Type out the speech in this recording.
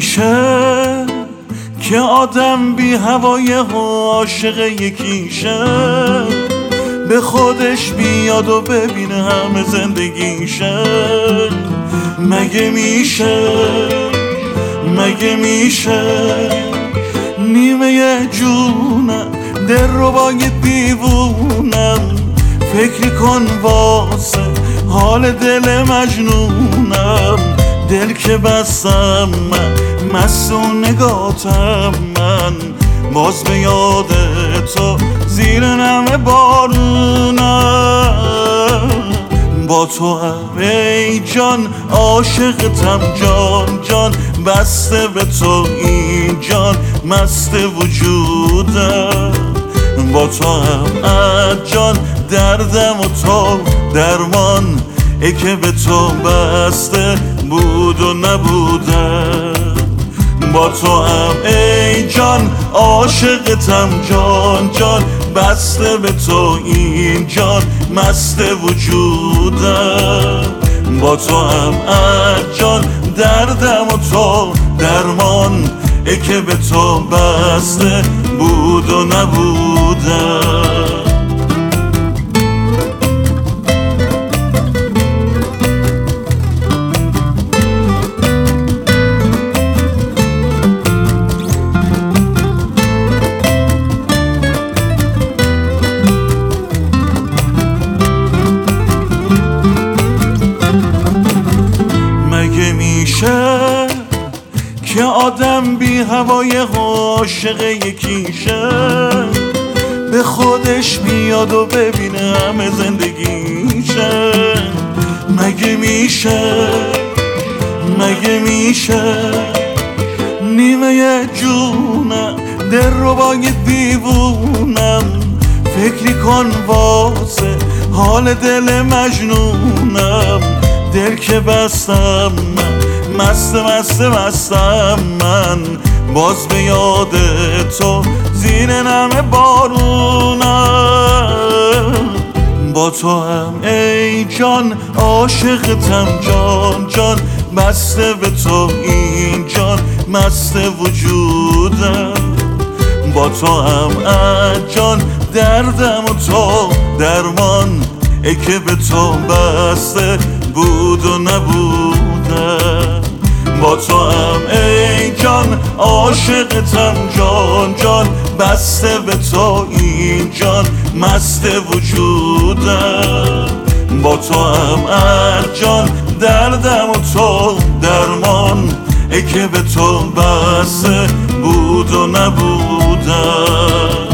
میشه که آدم بی هوای عاشق یکیشه، به خودش بیاد و ببینه همه زندگیشه. مگه میشه نیمه جونم دلربای دیوونم، فکر کن واسه حال دل مجنونم. دل که بستم من مست و نگاتم من، باز به یاد تو زیر نم بارونم. با تو هم ای جان عاشقتم جان جان، بسته به تو این جان مست وجودم. با تو هم جان دردم و تو درمان، ای که به تو بسته بود و نبودم. با تو هم ای جان عاشقتم جان جان، بسته به تو این جان مست وجودم. با تو هم جان دردم و تو درمان، ای که به تو بسته بود و نبودم. میشه که آدم بی هوای عاشق یکیشه، به خودش بیاد و ببینه همه زندگیشه. مگه میشه نیمه جونم دلربای دیوونم، فکری کن واسه حال دل مجنونم. دل که بستم من مستم من، باز به یاد تو زیر نم بارونم. با تو هم ای جان عاشقتم جان جان، بسته به تو این جان مست وجودم. با تو هم جان دردم و تو درمان، ای که به تو بسته بود و نبودم. با تو هم ای جان عاشقتم جان جان، بسته به تو این جان مست وجودم. با تو هم جان دردم و تو درمان، ای که به تو بسته بود و نبودم.